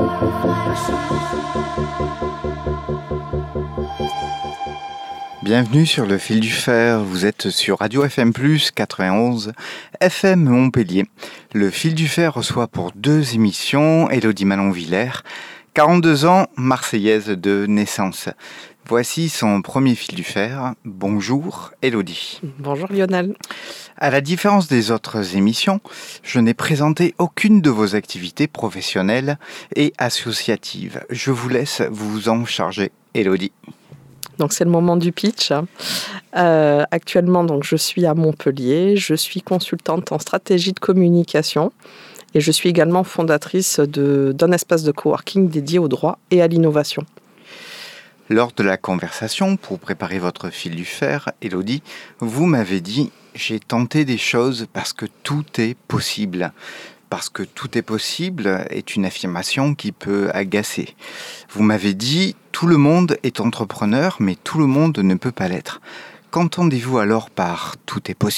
Bienvenue sur le fil du fer, vous êtes sur Radio FM+, 91 FM Montpellier. Le fil du fer reçoit pour 2 émissions Élodie Manon-Villers, 42 ans, marseillaise de naissance. Voici son premier fil du fer. Bonjour Élodie. Bonjour Lionel. À la différence des autres émissions, je n'ai présenté aucune de vos activités professionnelles et associatives. Je vous laisse vous en charger, Élodie. Donc c'est le moment du pitch. Actuellement, donc, je suis à Montpellier. Je suis consultante en stratégie de communication et je suis également fondatrice d'un espace de coworking dédié au droit et à l'innovation. Lors de la conversation, pour préparer votre fil du fer, Élodie, vous m'avez dit « J'ai tenté des choses parce que tout est possible ». Parce que tout est possible est une affirmation qui peut agacer. Vous m'avez dit « Tout le monde est entrepreneur, mais tout le monde ne peut pas l'être ». Qu'entendez-vous alors par « tout est possible » ?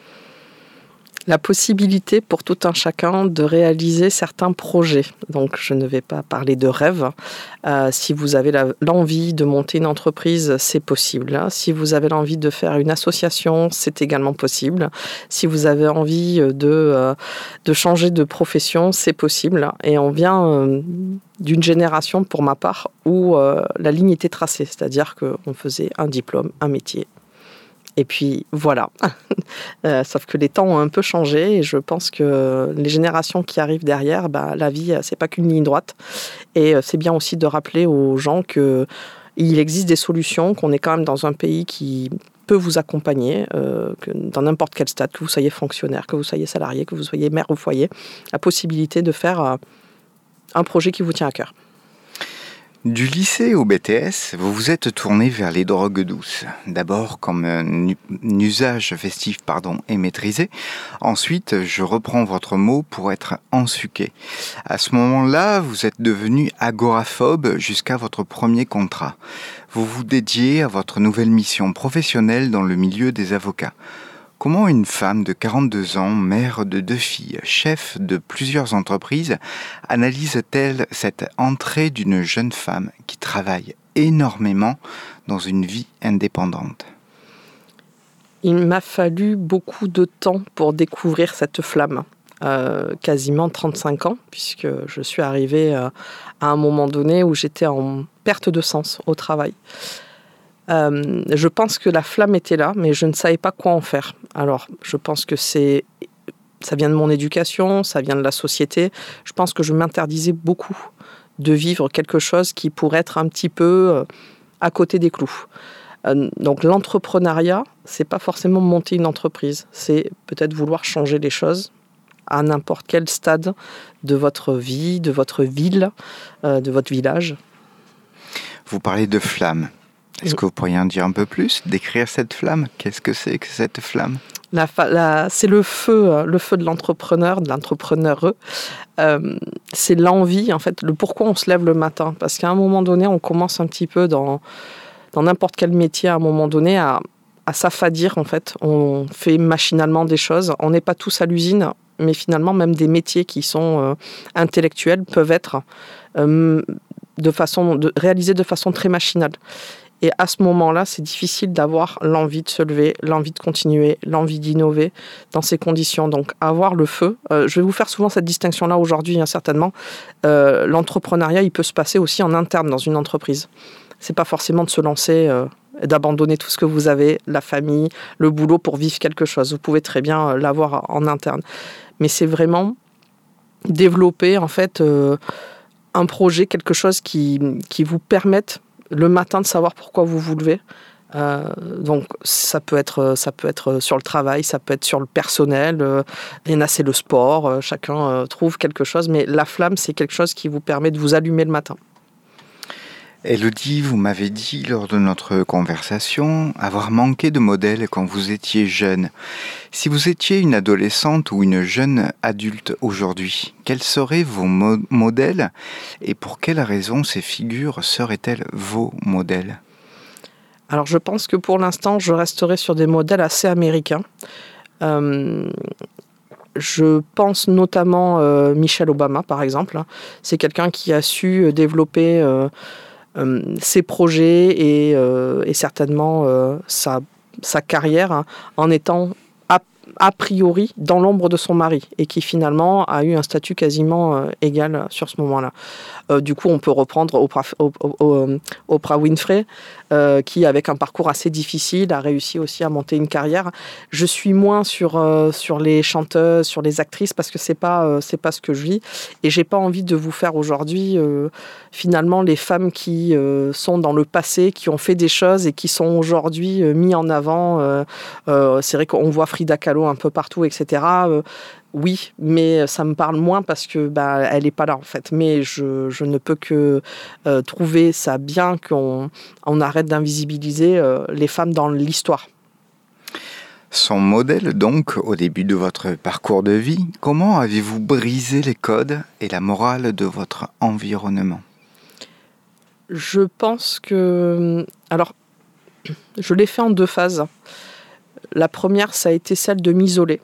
La possibilité pour tout un chacun de réaliser certains projets. Donc, je ne vais pas parler de rêve. Si vous avez l'envie de monter une entreprise, c'est possible. Si vous avez l'envie de faire une association, c'est également possible. Si vous avez envie de changer de profession, c'est possible. Et on vient d'une génération, pour ma part, où la ligne était tracée. C'est-à-dire qu'on faisait un diplôme, un métier. Et puis voilà, sauf que les temps ont un peu changé et je pense que les générations qui arrivent derrière, la vie, c'est pas qu'une ligne droite. Et c'est bien aussi de rappeler aux gens qu'il existe des solutions, qu'on est quand même dans un pays qui peut vous accompagner, que dans n'importe quel stade, que vous soyez fonctionnaire, que vous soyez salarié, que vous soyez mère au foyer, la possibilité de faire un projet qui vous tient à cœur. Du lycée au BTS, vous vous êtes tourné vers les drogues douces. D'abord comme un usage festif est maîtrisé. Ensuite, je reprends votre mot pour être ensuqué. À ce moment-là, vous êtes devenu agoraphobe jusqu'à votre premier contrat. Vous vous dédiez à votre nouvelle mission professionnelle dans le milieu des avocats. Comment une femme de 42 ans, mère de 2 filles, chef de plusieurs entreprises, analyse-t-elle cette entrée d'une jeune femme qui travaille énormément dans une vie indépendante ? Il m'a fallu beaucoup de temps pour découvrir cette flamme, quasiment 35 ans, puisque je suis arrivée à un moment donné où j'étais en perte de sens au travail. Je pense que la flamme était là, mais je ne savais pas quoi en faire. Alors, je pense que ça vient de mon éducation, ça vient de la société. Je pense que je m'interdisais beaucoup de vivre quelque chose qui pourrait être un petit peu à côté des clous. Donc, l'entrepreneuriat, c'est pas forcément monter une entreprise. C'est peut-être vouloir changer les choses à n'importe quel stade de votre vie, de votre ville, de votre village. Vous parlez de flamme. Est-ce que vous pourriez en dire un peu plus, décrire cette flamme ? Qu'est-ce que c'est que cette flamme ? C'est le feu de l'entrepreneur, de l'entrepreneureux. C'est l'envie, en fait, le pourquoi on se lève le matin. Parce qu'à un moment donné, on commence un petit peu dans n'importe quel métier, à un moment donné, à s'affadir, en fait. On fait machinalement des choses. On n'est pas tous à l'usine, mais finalement, même des métiers qui sont intellectuels peuvent être réalisés de façon très machinale. Et à ce moment-là, c'est difficile d'avoir l'envie de se lever, l'envie de continuer, l'envie d'innover dans ces conditions. Donc, avoir le feu. Je vais vous faire souvent cette distinction-là aujourd'hui, certainement. L'entrepreneuriat, il peut se passer aussi en interne dans une entreprise. C'est pas forcément de se lancer et d'abandonner tout ce que vous avez, la famille, le boulot pour vivre quelque chose. Vous pouvez très bien l'avoir en interne. Mais c'est vraiment développer, en fait, un projet, quelque chose qui vous permette le matin de savoir pourquoi vous vous levez. Donc ça peut être sur le travail, ça peut être sur le personnel. Il y en a, c'est le sport. Chacun trouve quelque chose, mais la flamme, c'est quelque chose qui vous permet de vous allumer le matin. Élodie, vous m'avez dit lors de notre conversation avoir manqué de modèles quand vous étiez jeune. Si vous étiez une adolescente ou une jeune adulte aujourd'hui, quels seraient vos modèles et pour quelles raisons ces figures seraient-elles vos modèles ? Alors je pense que pour l'instant, je resterai sur des modèles assez américains. Je pense notamment Michelle Obama, par exemple. C'est quelqu'un qui a su développer ses projets et certainement sa carrière, hein, en étant a priori dans l'ombre de son mari et qui finalement a eu un statut quasiment égal sur ce moment-là. Du coup, on peut reprendre Oprah Winfrey, qui, avec un parcours assez difficile, a réussi aussi à monter une carrière. Je suis moins sur les chanteuses, sur les actrices, parce que c'est pas ce que je vis. Et j'ai pas envie de vous faire aujourd'hui, finalement, les femmes qui sont dans le passé, qui ont fait des choses et qui sont aujourd'hui mis en avant. C'est vrai qu'on voit Frida Kahlo un peu partout, etc. Oui, mais ça me parle moins parce que elle n'est pas là en fait. Mais je ne peux que trouver ça bien qu'on arrête d'invisibiliser les femmes dans l'histoire. Son modèle donc, au début de votre parcours de vie, comment avez-vous brisé les codes et la morale de votre environnement ? Je pense que... Alors, je l'ai fait en 2 phases. La première, ça a été celle de m'isoler.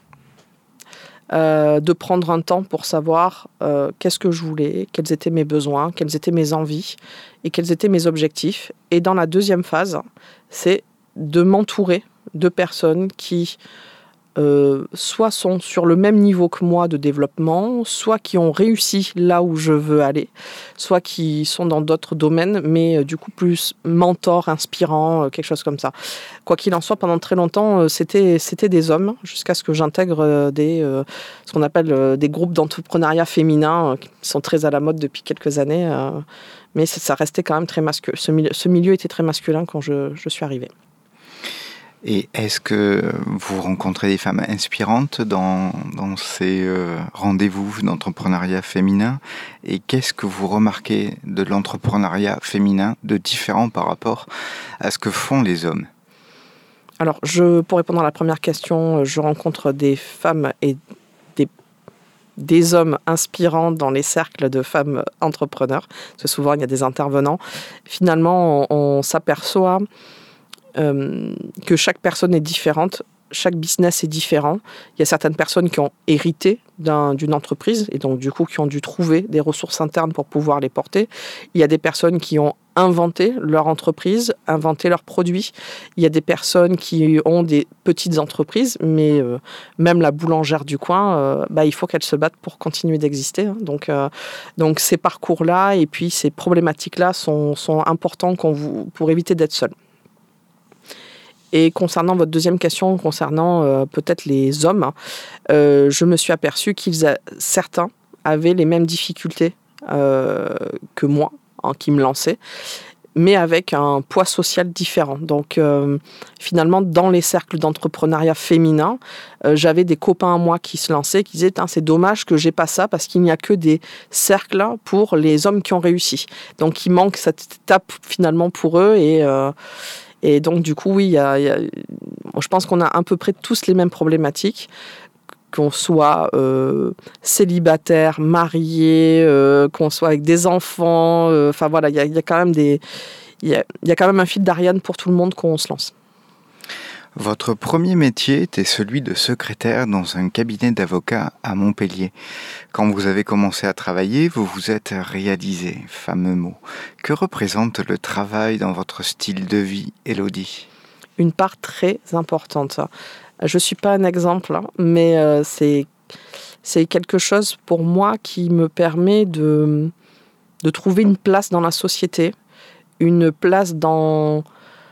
De prendre un temps pour savoir qu'est-ce que je voulais, quels étaient mes besoins, quelles étaient mes envies et quels étaient mes objectifs. Et dans la deuxième phase, c'est de m'entourer de personnes qui soit sont sur le même niveau que moi de développement, soit qui ont réussi là où je veux aller, soit qui sont dans d'autres domaines, mais du coup plus mentors, inspirants, quelque chose comme ça. Quoi qu'il en soit, pendant très longtemps, c'était des hommes, jusqu'à ce que j'intègre ce qu'on appelle des groupes d'entrepreneuriat féminin, qui sont très à la mode depuis quelques années, mais ça restait quand même très masculin. Ce milieu était très masculin quand je suis arrivée. Et est-ce que vous rencontrez des femmes inspirantes dans ces rendez-vous d'entrepreneuriat féminin ? Et qu'est-ce que vous remarquez de l'entrepreneuriat féminin de différent par rapport à ce que font les hommes ? Alors, pour répondre à la première question, je rencontre des femmes et des hommes inspirants dans les cercles de femmes entrepreneurs, parce que souvent il y a des intervenants. Finalement, on s'aperçoit que chaque personne est différente, chaque business est différent. Il y a certaines personnes qui ont hérité d'une entreprise et donc du coup qui ont dû trouver des ressources internes pour pouvoir les porter. Il y a des personnes qui ont inventé leur entreprise, inventé leurs produits. Il y a des personnes qui ont des petites entreprises, mais même la boulangère du coin, il faut qu'elle se batte pour continuer d'exister. Hein. Donc ces parcours-là et puis ces problématiques-là sont importants pour éviter d'être seul. Et concernant votre deuxième question, concernant peut-être les hommes, je me suis aperçue certains avaient les mêmes difficultés que moi, qui me lançaient, mais avec un poids social différent. Donc finalement, dans les cercles d'entrepreneuriat féminin, j'avais des copains à moi qui se lançaient, qui disaient « c'est dommage que j'ai pas ça parce qu'il n'y a que des cercles pour les hommes qui ont réussi ». Donc il manque cette étape finalement pour eux et donc, du coup, oui, je pense qu'on a à peu près tous les mêmes problématiques, qu'on soit célibataire, marié, qu'on soit avec des enfants. Enfin, voilà, il y a quand même il y a quand même un fil d'Ariane pour tout le monde quand on se lance. Votre premier métier était celui de secrétaire dans un cabinet d'avocats à Montpellier. Quand vous avez commencé à travailler, vous vous êtes réalisé, fameux mot. Que représente le travail dans votre style de vie, Élodie ? Une part très importante. Je ne suis pas un exemple, mais c'est quelque chose pour moi qui me permet de trouver une place dans la société, une place dans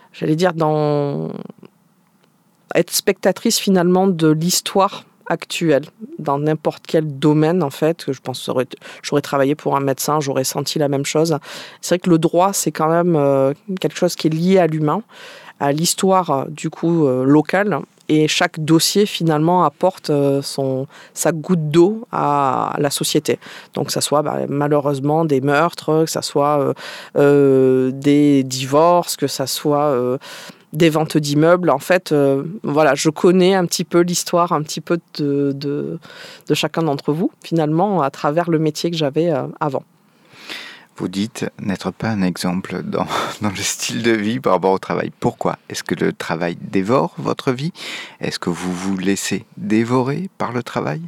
être spectatrice finalement de l'histoire actuelle dans n'importe quel domaine en fait. Je pense que j'aurais travaillé pour un médecin, j'aurais senti la même chose. C'est vrai que le droit c'est quand même quelque chose qui est lié à l'humain, à l'histoire du coup locale, et chaque dossier finalement apporte sa goutte d'eau à la société. Donc que ça soit malheureusement des meurtres, que ça soit des divorces, que ça soit des ventes d'immeubles. En fait, voilà, je connais un petit peu l'histoire, un petit peu de chacun d'entre vous, finalement, à travers le métier que j'avais avant. Vous dites n'être pas un exemple dans le style de vie par rapport au travail. Pourquoi ? Est-ce que le travail dévore votre vie ? Est-ce que vous vous laissez dévorer par le travail ?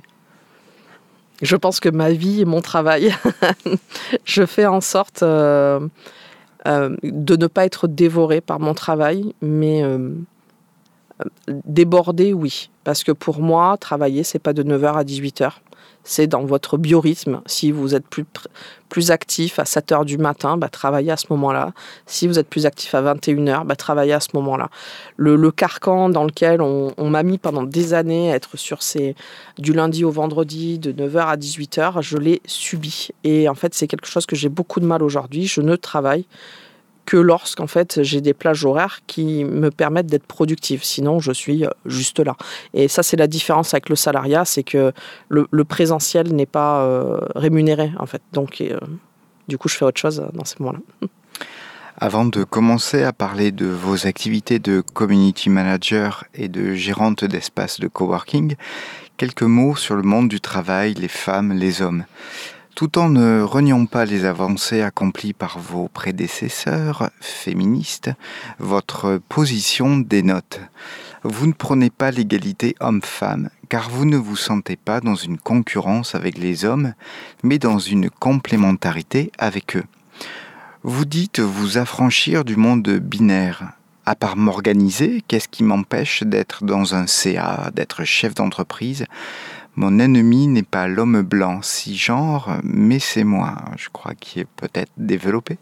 Je pense que ma vie est mon travail. Je fais en sorte de ne pas être dévorée par mon travail, mais débordée, oui. Parce que pour moi, travailler, c'est pas de 9h à 18h. C'est dans votre biorhythme. Si vous êtes plus actif à 7h du matin, travaillez à ce moment-là. Si vous êtes plus actif à 21h, travaillez à ce moment-là. Le carcan dans lequel on m'a mis pendant des années à être sur du lundi au vendredi, de 9h à 18h, je l'ai subi. Et en fait, c'est quelque chose que j'ai beaucoup de mal aujourd'hui. Je ne travaille que lorsqu'en fait j'ai des plages horaires qui me permettent d'être productive. Sinon, je suis juste là. Et ça, c'est la différence avec le salariat, c'est que le présentiel n'est pas rémunéré, en fait. Donc, du coup, je fais autre chose dans ces moments-là. Avant de commencer à parler de vos activités de community manager et de gérante d'espace de coworking, quelques mots sur le monde du travail, les femmes, les hommes. Tout en ne reniant pas les avancées accomplies par vos prédécesseurs féministes, votre position dénote. Vous ne prenez pas l'égalité homme-femme, car vous ne vous sentez pas dans une concurrence avec les hommes, mais dans une complémentarité avec eux. Vous dites vous affranchir du monde binaire. À part m'organiser, qu'est-ce qui m'empêche d'être dans un CA, d'être chef d'entreprise ? Mon ennemi n'est pas l'homme blanc cisgenre, mais c'est moi, je crois, qui est peut-être développé.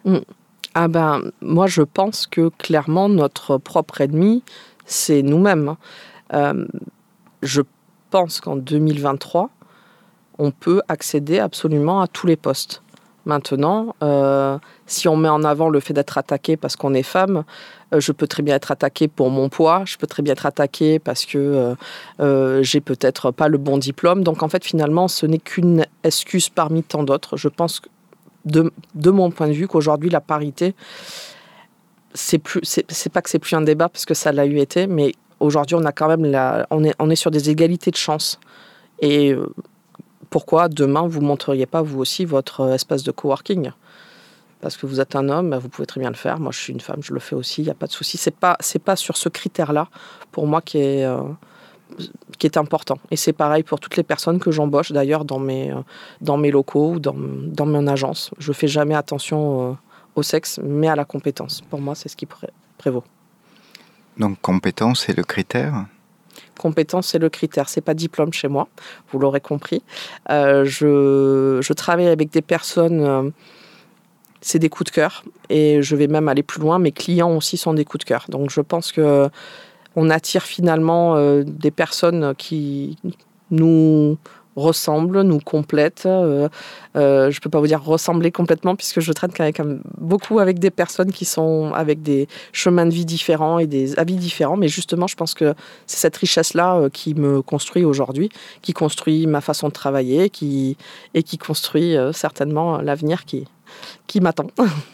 Moi, je pense que clairement, notre propre ennemi, c'est nous-mêmes. Je pense qu'en 2023, on peut accéder absolument à tous les postes. Maintenant, si on met en avant le fait d'être attaqué parce qu'on est femme, je peux très bien être attaquée pour mon poids, je peux très bien être attaquée parce que j'ai peut-être pas le bon diplôme. Donc en fait, finalement, ce n'est qu'une excuse parmi tant d'autres. Je pense, de mon point de vue, qu'aujourd'hui, la parité, c'est pas que c'est plus un débat parce que ça l'a eu été, mais aujourd'hui, on a quand même on est sur des égalités de chance. Et pourquoi demain vous montreriez pas vous aussi votre espace de coworking ? Parce que vous êtes un homme, vous pouvez très bien le faire. Moi, je suis une femme, je le fais aussi, il n'y a pas de souci. C'est pas sur ce critère-là, pour moi, qui est important. Et c'est pareil pour toutes les personnes que j'embauche, d'ailleurs, dans mes locaux ou dans mon agence. Je ne fais jamais attention au sexe, mais à la compétence. Pour moi, c'est ce qui prévaut. Donc, compétence, c'est le critère ? Compétence, c'est le critère. C'est pas diplôme chez moi, vous l'aurez compris. Je travaille avec des personnes... c'est des coups de cœur et je vais même aller plus loin. Mes clients aussi sont des coups de cœur. Donc, je pense qu'on attire finalement des personnes qui nous ressemblent, nous complètent. Je ne peux pas vous dire ressembler complètement puisque je traite quand même beaucoup avec des personnes qui sont avec des chemins de vie différents et des avis différents. Mais justement, je pense que c'est cette richesse-là qui me construit aujourd'hui, qui construit ma façon de travailler et qui construit certainement l'avenir qui m'attend.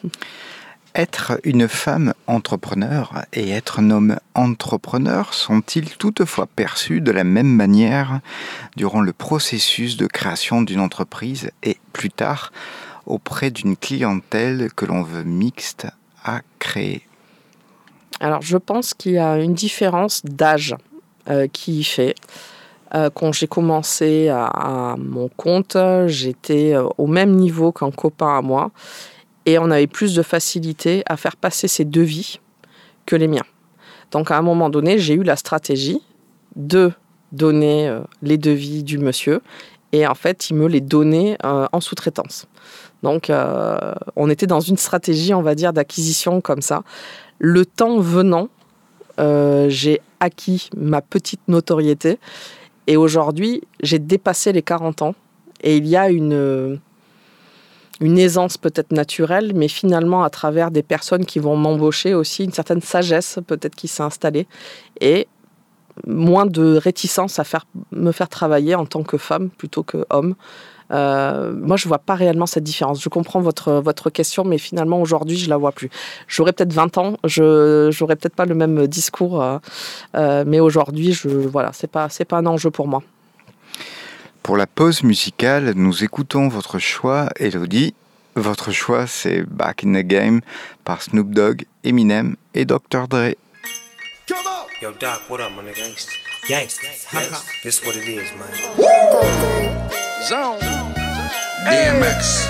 Être une femme entrepreneur et être un homme entrepreneur sont-ils toutefois perçus de la même manière durant le processus de création d'une entreprise et plus tard auprès d'une clientèle que l'on veut mixte à créer ? Alors, je pense qu'il y a une différence d'âge qui y fait. Quand j'ai commencé à mon compte, j'étais au même niveau qu'un copain à moi. Et on avait plus de facilité à faire passer ses devis que les miens. Donc, à un moment donné, j'ai eu la stratégie de donner les devis du monsieur. Et en fait, il me les donnait en sous-traitance. Donc, on était dans une stratégie, on va dire, d'acquisition comme ça. Le temps venant, j'ai acquis ma petite notoriété. Et aujourd'hui, j'ai dépassé les 40 ans. Et il y a une aisance peut-être naturelle, mais finalement, à travers des personnes qui vont m'embaucher aussi, une certaine sagesse peut-être qui s'est installée et moins de réticence à me faire travailler en tant que femme plutôt qu'homme. Moi, je ne vois pas réellement cette différence. Je comprends votre question, mais finalement, aujourd'hui, je ne la vois plus. J'aurais peut-être 20 ans, je n'aurais peut-être pas le même discours, mais aujourd'hui, c'est pas un enjeu pour moi. Pour la pause musicale, nous écoutons votre choix, Elodie. Votre choix, c'est Back in the Game par Snoop Dogg, Eminem et Dr. Dre. Yo, Doc, what up, my nigga? Gangsta. This what it is, man. Zone. DMX.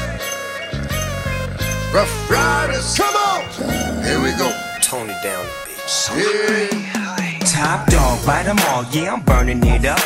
Rough Riders. Come on. Here we go. Tone it down a bit. Yeah. Top dog, bite them all, yeah, I'm burning it up.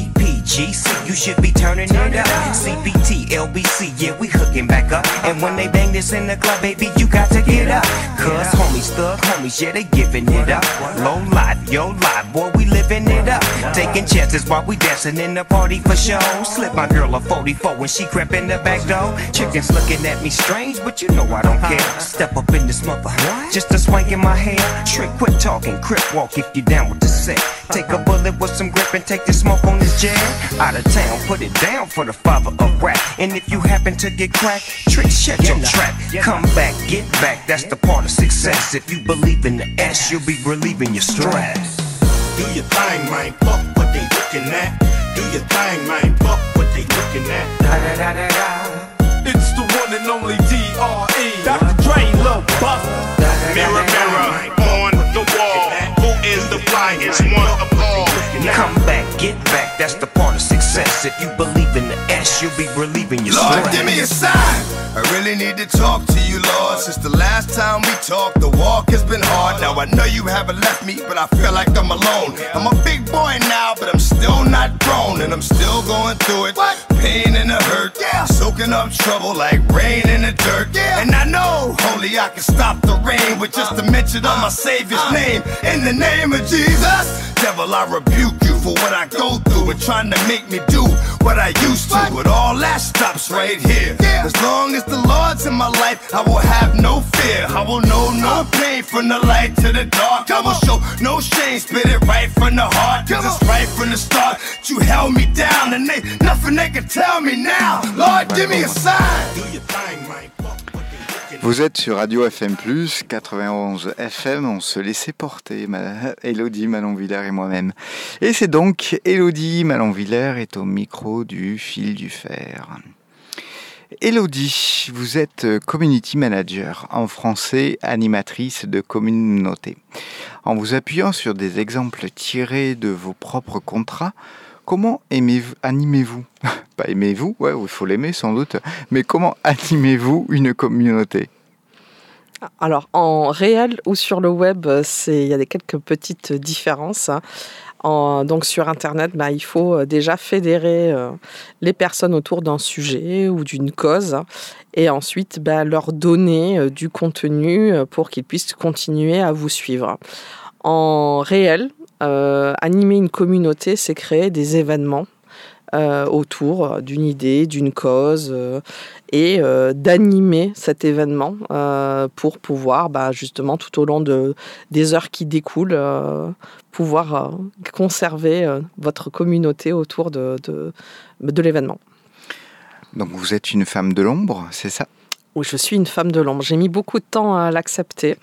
DPGC, you should be turning it up. CBT, LBC, yeah, we hooking back up. And when they bang this in the club, baby, you got to get up. Cause homies, thug homies, yeah, they giving it up. Low life, yo life, boy, we living it up. Taking chances while we dancing in the party for show. Slip my girl a 44 when she crept in the back door. Chickens looking at me strange, but you know I don't care. Step up in this mother, just a swank in my hair. Trick, quit talking, crip walk if you down with the set. Take a bullet with some grip and take the smoke on this jam. Out of town, put it down for the father of rap. And if you happen to get cracked, trick, shut your trap. Come back, get back, that's the part of success. If you believe in the S, you'll be relieving your stress. Do your thing, man, fuck what they looking at. Do your thing, man, fuck what they looking at. Da da da da da. It's the one and only D.R.E. Dr. Dre, Lil Buff. Mirror, mirror, on the wall. Who is the flyest one of all? Come back, get back, that's the part of success. If you believe in the S, you'll be relieving your Lord, stress. give me a sign. I really need to talk to you, Lord. Since the last time we talked, the walk has been hard. Now I know you haven't left me, but I feel like I'm alone. I'm a big boy now, but I'm still not grown. And I'm still going through it. Pain and the hurt. Soaking up trouble like rain in the dirt. And I know only I can stop the rain with just a mention of my Savior's name. In the name of Jesus, devil, I rebuke you for what I go through and trying to make me do what I used to. But all that stops right here. As long as the Lord's in my life, I will have no fear. I will know no pain from the light to the dark. I will show no shame, spit it right from the heart. Cause it's right from the start. You held me down and they nothing they can tell me now. Lord, give me a sign. Do your thing, man. Vous êtes sur Radio FM+, 91 FM, on se laissait porter, Élodie Malenvillers et moi-même. Et c'est donc Élodie Malenvillers est au micro du Fil du Fer. Élodie, vous êtes Community Manager, en français animatrice de communauté. En vous appuyant sur des exemples tirés de vos propres contrats, comment animez-vous Pas aimez-vous, ouais, il faut l'aimer sans doute, mais comment animez-vous une communauté ? Alors, en réel ou sur le web, il y a quelques petites différences. Donc, sur Internet, il faut déjà fédérer les personnes autour d'un sujet ou d'une cause et ensuite leur donner du contenu pour qu'ils puissent continuer à vous suivre. En réel, animer une communauté, c'est créer des événements autour d'une idée, d'une cause et d'animer cet événement pour pouvoir justement tout au long des heures qui découlent pouvoir conserver votre communauté autour de l'événement. Donc vous êtes une femme de l'ombre, c'est ça ? Oui, je suis une femme de l'ombre. J'ai mis beaucoup de temps à l'accepter.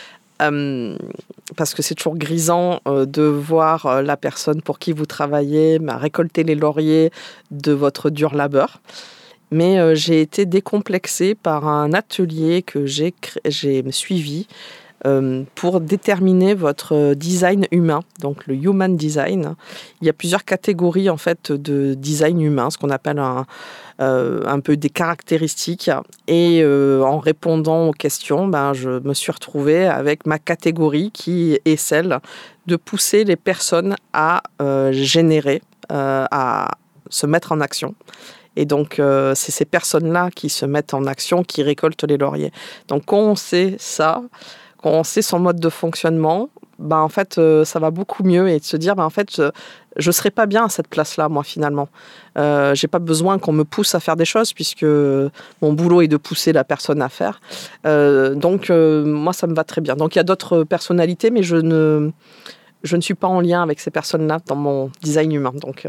Parce que c'est toujours grisant de voir la personne pour qui vous travaillez récolter les lauriers de votre dur labeur. Mais j'ai été décomplexée par un atelier que j'ai suivi pour déterminer votre design humain, donc le human design. Il y a plusieurs catégories en fait de design humain, ce qu'on appelle un peu des caractéristiques. Et en répondant aux questions, je me suis retrouvée avec ma catégorie qui est celle de pousser les personnes à générer, à se mettre en action. Et donc, c'est ces personnes-là qui se mettent en action, qui récoltent les lauriers. Donc, quand on sait ça, quand on sait son mode de fonctionnement, en fait, ça va beaucoup mieux. Et de se dire, en fait, je ne serais pas bien à cette place-là, moi, finalement. Je n'ai pas besoin qu'on me pousse à faire des choses, puisque mon boulot est de pousser la personne à faire. Donc, moi, ça me va très bien. Donc, il y a d'autres personnalités, mais je ne suis pas en lien avec ces personnes-là dans mon design humain. Donc...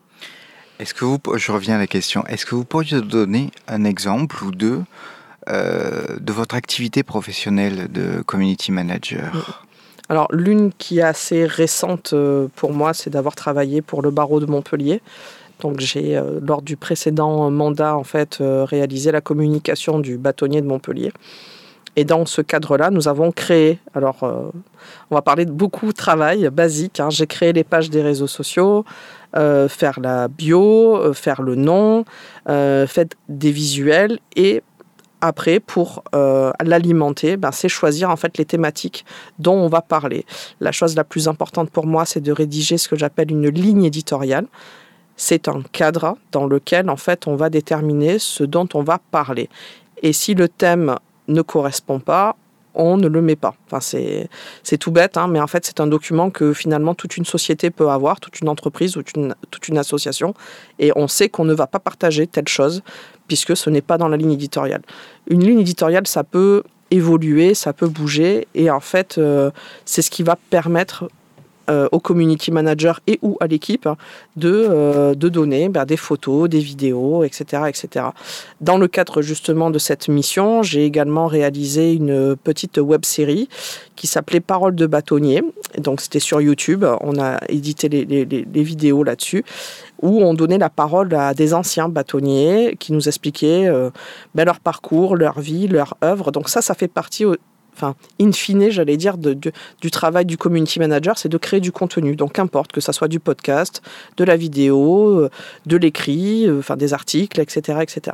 je reviens à la question, est-ce que vous pourriez nous donner un exemple ou deux de votre activité professionnelle de community manager ? Alors, l'une qui est assez récente pour moi, c'est d'avoir travaillé pour le barreau de Montpellier. Donc, j'ai, lors du précédent mandat, en fait, réalisé la communication du bâtonnier de Montpellier. Et dans ce cadre-là, nous avons créé, on va parler de beaucoup de travail basique. J'ai créé les pages des réseaux sociaux, faire la bio, faire le nom, faites des visuels et après, pour l'alimenter, c'est choisir en fait les thématiques dont on va parler. La chose la plus importante pour moi, c'est de rédiger ce que j'appelle une ligne éditoriale. C'est un cadre dans lequel en fait on va déterminer ce dont on va parler. Et si le thème ne correspond pas, on ne le met pas. Enfin, c'est tout bête, mais en fait, c'est un document que finalement toute une société peut avoir, toute une entreprise ou toute une association, et on sait qu'on ne va pas partager telle chose, puisque ce n'est pas dans la ligne éditoriale. Une ligne éditoriale, ça peut évoluer, ça peut bouger, et en fait, c'est ce qui va permettre au community manager et ou à l'équipe de donner des photos, des vidéos, etc., etc. Dans le cadre justement de cette mission, j'ai également réalisé une petite web-série qui s'appelait Paroles de bâtonnier. Donc c'était sur YouTube, on a édité les vidéos là-dessus, où on donnait la parole à des anciens bâtonniers qui nous expliquaient leur parcours, leur vie, leur œuvre. Donc ça fait partie in fine, j'allais dire, du travail du community manager, c'est de créer du contenu. Donc, qu'importe que ça soit du podcast, de la vidéo, de l'écrit, des articles, etc., etc.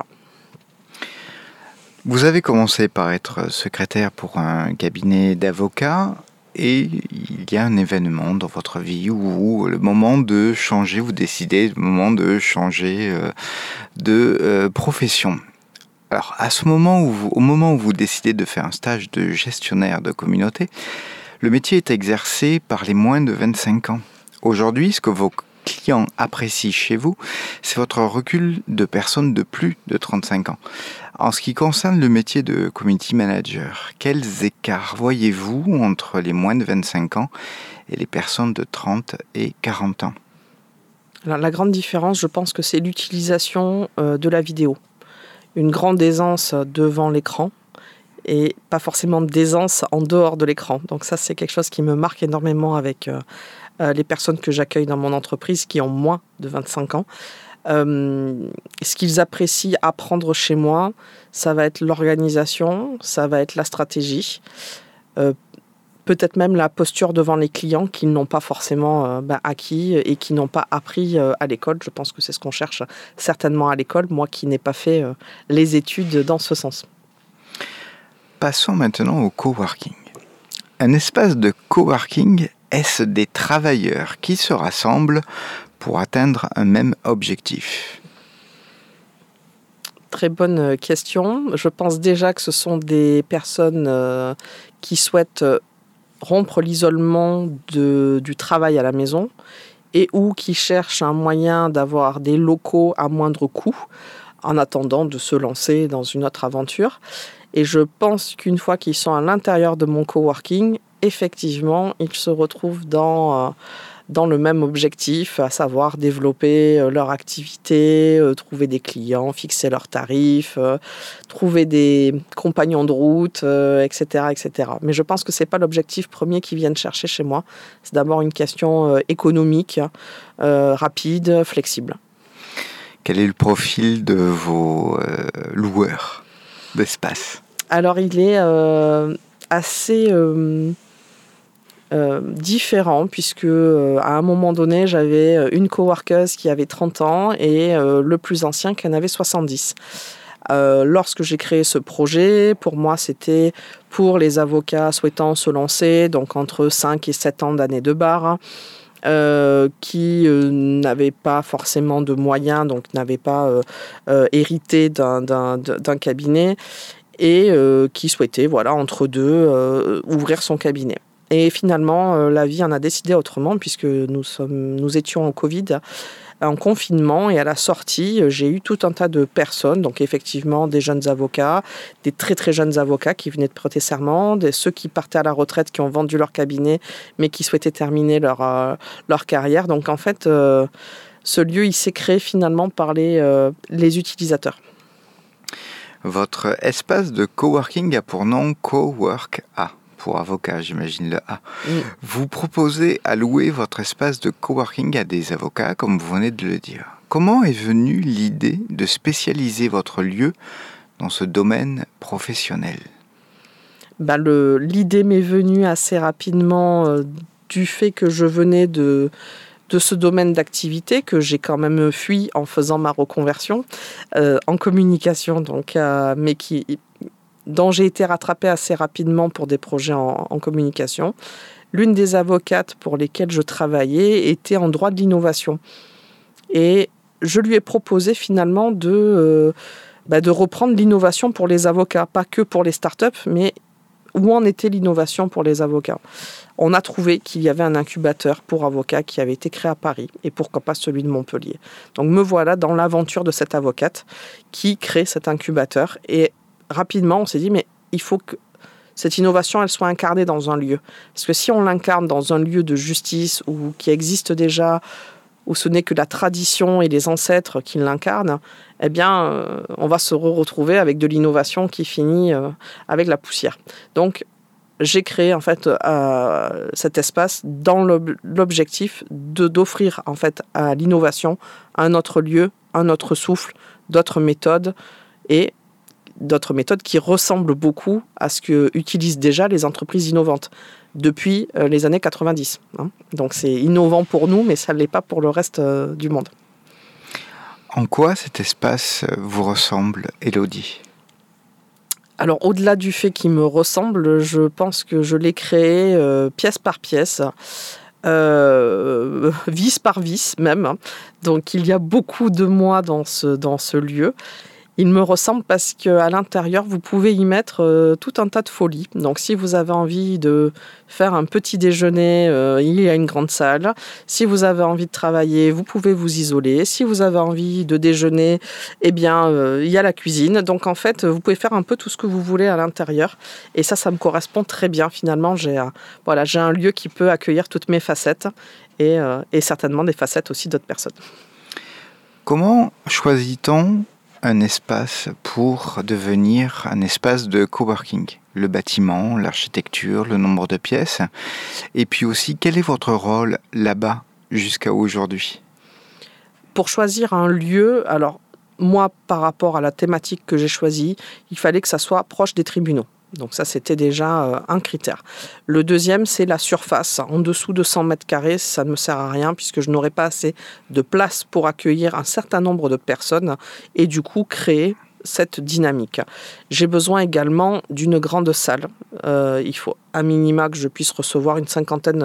Vous avez commencé par être secrétaire pour un cabinet d'avocats et il y a un événement dans votre vie où le moment de changer, vous décidez, le moment de changer de profession. Alors, au moment où vous décidez de faire un stage de gestionnaire de communauté, le métier est exercé par les moins de 25 ans. Aujourd'hui, ce que vos clients apprécient chez vous, c'est votre recul de personnes de plus de 35 ans. En ce qui concerne le métier de community manager, quels écarts voyez-vous entre les moins de 25 ans et les personnes de 30 et 40 ans ? Alors, la grande différence, je pense que c'est l'utilisation de la vidéo. Une grande aisance devant l'écran et pas forcément d'aisance en dehors de l'écran. Donc ça, c'est quelque chose qui me marque énormément avec les personnes que j'accueille dans mon entreprise qui ont moins de 25 ans. Ce qu'ils apprécient apprendre chez moi, ça va être l'organisation, ça va être la stratégie, peut-être même la posture devant les clients qu'ils n'ont pas forcément acquis et qui n'ont pas appris à l'école. Je pense que c'est ce qu'on cherche certainement à l'école, moi qui n'ai pas fait les études dans ce sens. Passons maintenant au coworking. Un espace de coworking, est-ce des travailleurs qui se rassemblent pour atteindre un même objectif ? Très bonne question. Je pense déjà que ce sont des personnes qui souhaitent rompre l'isolement du travail à la maison et ou qui cherchent un moyen d'avoir des locaux à moindre coût en attendant de se lancer dans une autre aventure. Et je pense qu'une fois qu'ils sont à l'intérieur de mon coworking, effectivement, ils se retrouvent dans le même objectif, à savoir développer leur activité, trouver des clients, fixer leurs tarifs, trouver des compagnons de route, etc., etc. Mais je pense que ce n'est pas l'objectif premier qu'ils viennent chercher chez moi. C'est d'abord une question économique, rapide, flexible. Quel est le profil de vos loueurs d'espace ? Alors, il est assez différent, puisque à un moment donné, j'avais une coworkeuse qui avait 30 ans et le plus ancien qui en avait 70. Lorsque j'ai créé ce projet, pour moi, c'était pour les avocats souhaitant se lancer, donc entre 5 et 7 ans d'années de barre, qui n'avaient pas forcément de moyens, donc n'avaient pas hérité d'un cabinet et qui souhaitaient, entre deux, ouvrir son cabinet. Et finalement, la vie en a décidé autrement, puisque nous étions en Covid, en confinement, et à la sortie, j'ai eu tout un tas de personnes, donc effectivement des jeunes avocats, des très très jeunes avocats qui venaient de prêter serment, ceux qui partaient à la retraite, qui ont vendu leur cabinet, mais qui souhaitaient terminer leur carrière. Donc en fait, ce lieu, il s'est créé finalement par les utilisateurs. Votre espace de coworking a pour nom Cowork A. Pour avocat, j'imagine le A. Vous proposez à louer votre espace de coworking à des avocats, comme vous venez de le dire. Comment est venue l'idée de spécialiser votre lieu dans ce domaine professionnel ? L'idée m'est venue assez rapidement du fait que je venais de de ce domaine d'activité que j'ai quand même fui en faisant ma reconversion en communication, donc, mais dont j'ai été rattrapée assez rapidement pour des projets en communication. L'une des avocates pour lesquelles je travaillais était en droit de l'innovation. Et je lui ai proposé finalement de reprendre l'innovation pour les avocats, pas que pour les startups, mais où en était l'innovation pour les avocats. On a trouvé qu'il y avait un incubateur pour avocats qui avait été créé à Paris, et pourquoi pas celui de Montpellier. Donc me voilà dans l'aventure de cette avocate qui crée cet incubateur. Et rapidement, on s'est dit, mais il faut que cette innovation, elle soit incarnée dans un lieu. Parce que si on l'incarne dans un lieu de justice ou qui existe déjà, où ce n'est que la tradition et les ancêtres qui l'incarnent, eh bien, on va se retrouver avec de l'innovation qui finit avec la poussière. Donc, j'ai créé en fait cet espace dans l'objectif d'offrir en fait à l'innovation un autre lieu, un autre souffle, d'autres méthodes qui ressemblent beaucoup à ce que utilisent déjà les entreprises innovantes depuis les années 90. Donc c'est innovant pour nous, mais ça ne l'est pas pour le reste du monde. En quoi cet espace vous ressemble, Élodie ? Alors au-delà du fait qu'il me ressemble, je pense que je l'ai créé pièce par pièce, vis par vis même. Donc il y a beaucoup de moi dans ce lieu. Il me ressemble parce qu'à l'intérieur, vous pouvez y mettre tout un tas de folies. Donc, si vous avez envie de faire un petit déjeuner, il y a une grande salle. Si vous avez envie de travailler, vous pouvez vous isoler. Si vous avez envie de déjeuner, eh bien, il y a la cuisine. Donc, en fait, vous pouvez faire un peu tout ce que vous voulez à l'intérieur. Et ça me correspond très bien. Finalement, j'ai un lieu qui peut accueillir toutes mes facettes et certainement des facettes aussi d'autres personnes. Comment choisit-on un espace pour devenir un espace de coworking? Le bâtiment, l'architecture, le nombre de pièces. Et puis aussi, quel est votre rôle là-bas jusqu'à aujourd'hui? Pour choisir un lieu, alors moi, par rapport à la thématique que j'ai choisie, il fallait que ça soit proche des tribunaux. Donc ça, c'était déjà un critère. Le deuxième, c'est la surface. En dessous de 100 mètres carrés, ça ne me sert à rien puisque je n'aurai pas assez de place pour accueillir un certain nombre de personnes et du coup créer cette dynamique. J'ai besoin également d'une grande salle. Il faut à minima que je puisse recevoir une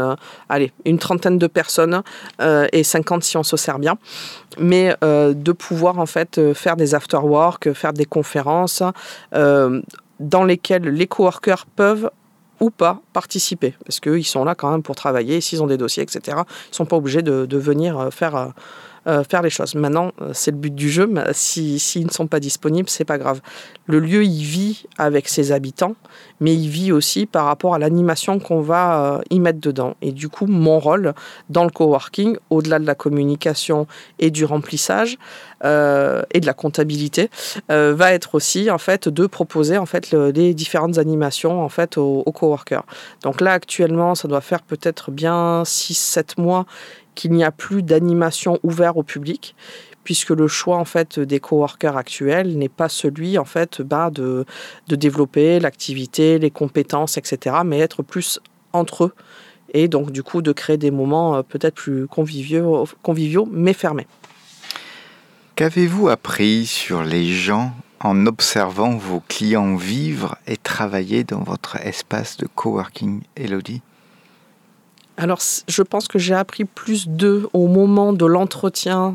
trentaine de personnes et 50 si on se sert bien. Mais de pouvoir en fait faire des after-work, faire des conférences dans lesquels les coworkers peuvent ou pas participer. Parce qu'ils sont là quand même pour travailler, s'ils ont des dossiers, etc. Ils ne sont pas obligés de venir faire les choses. Maintenant, c'est le but du jeu, mais s'ils ne sont pas disponibles, c'est pas grave. Le lieu, il vit avec ses habitants, mais il vit aussi par rapport à l'animation qu'on va y mettre dedans. Et du coup, mon rôle dans le coworking, au-delà de la communication et du remplissage et de la comptabilité, va être aussi en fait de proposer en fait les différentes animations en fait aux coworkers. Donc là, actuellement, ça doit faire peut-être bien 6-7 mois qu'il n'y a plus d'animation ouverte au public, puisque le choix en fait des coworkers actuels n'est pas celui en fait de développer l'activité, les compétences, etc., mais être plus entre eux et donc du coup de créer des moments peut-être plus conviviaux mais fermés. Qu'avez-vous appris sur les gens en observant vos clients vivre et travailler dans votre espace de coworking, Élodie ? Alors, je pense que j'ai appris plus d'eux au moment de l'entretien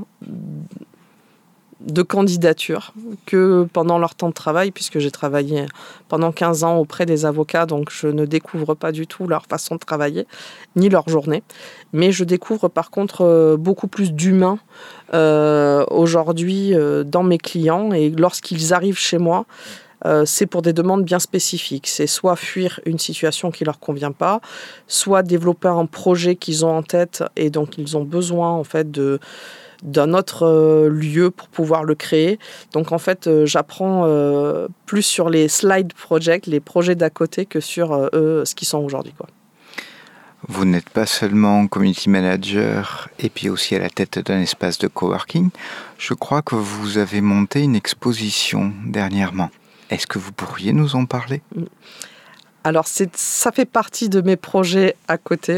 de candidature que pendant leur temps de travail, puisque j'ai travaillé pendant 15 ans auprès des avocats, donc je ne découvre pas du tout leur façon de travailler, ni leur journée. Mais je découvre par contre beaucoup plus d'humains aujourd'hui dans mes clients, et lorsqu'ils arrivent chez moi, c'est pour des demandes bien spécifiques. C'est soit fuir une situation qui ne leur convient pas, soit développer un projet qu'ils ont en tête et donc ils ont besoin en fait d'un autre lieu pour pouvoir le créer. Donc en fait, j'apprends plus sur les slide projects, les projets d'à côté, que sur ce qu'ils sont aujourd'hui, quoi. Vous n'êtes pas seulement community manager et puis aussi à la tête d'un espace de coworking. Je crois que vous avez monté une exposition dernièrement. Est-ce que vous pourriez nous en parler ? Alors, ça fait partie de mes projets à côté.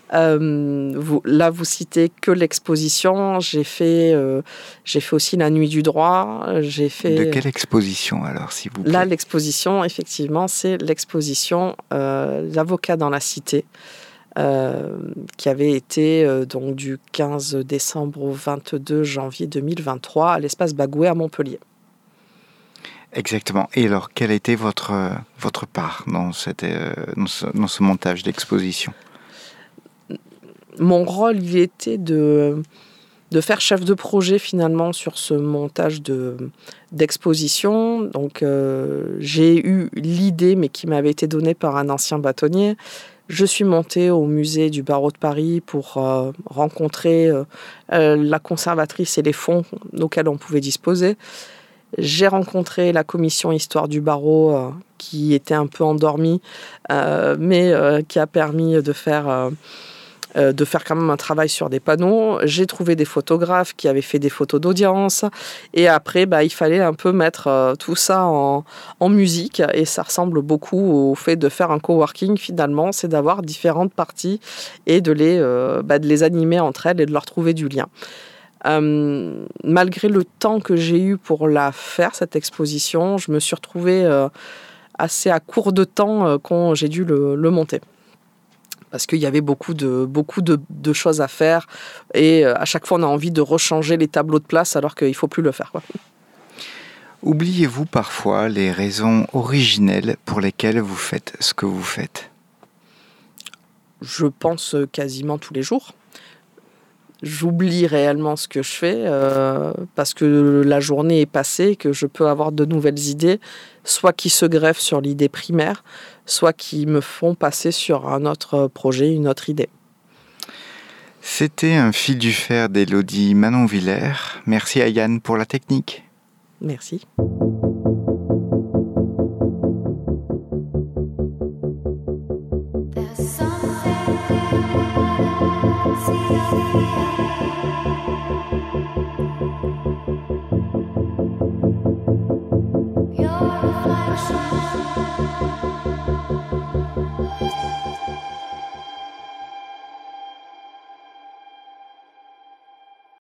Vous citez que l'exposition. J'ai fait aussi la Nuit du droit. De quelle exposition, alors, s'il vous plaît? Là, l'exposition, effectivement, c'est l'exposition L'avocat dans la cité, qui avait été donc du 15 décembre au 22 janvier 2023 à l'espace Bagoué à Montpellier. Exactement. Et alors, quelle était votre part dans ce montage d'exposition? Mon rôle, il était de faire chef de projet finalement sur ce montage d'exposition. Donc, j'ai eu l'idée, mais qui m'avait été donnée par un ancien bâtonnier. Je suis montée au musée du barreau de Paris pour rencontrer la conservatrice et les fonds auxquels on pouvait disposer. J'ai rencontré la commission histoire du barreau qui était un peu endormie, mais qui a permis de faire quand même un travail sur des panneaux. J'ai trouvé des photographes qui avaient fait des photos d'audience. Et après, il fallait un peu mettre tout ça en musique. Et ça ressemble beaucoup au fait de faire un coworking, finalement. C'est d'avoir différentes parties et de les animer entre elles et de leur trouver du lien. Malgré le temps que j'ai eu pour la faire, cette exposition, je me suis retrouvée assez à court de temps quand j'ai dû le monter. Parce qu'il y avait beaucoup de choses à faire et à chaque fois on a envie de rechanger les tableaux de place alors qu'il ne faut plus le faire, quoi. Oubliez-vous parfois les raisons originelles pour lesquelles vous faites ce que vous faites? Je pense quasiment tous les jours. J'oublie réellement ce que je fais parce que la journée est passée, que je peux avoir de nouvelles idées, soit qui se greffent sur l'idée primaire, soit qui me font passer sur un autre projet, une autre idée. C'était un fil du fer d'Élodie Manon-Villers. Merci à Yann pour la technique. Merci. Your reflection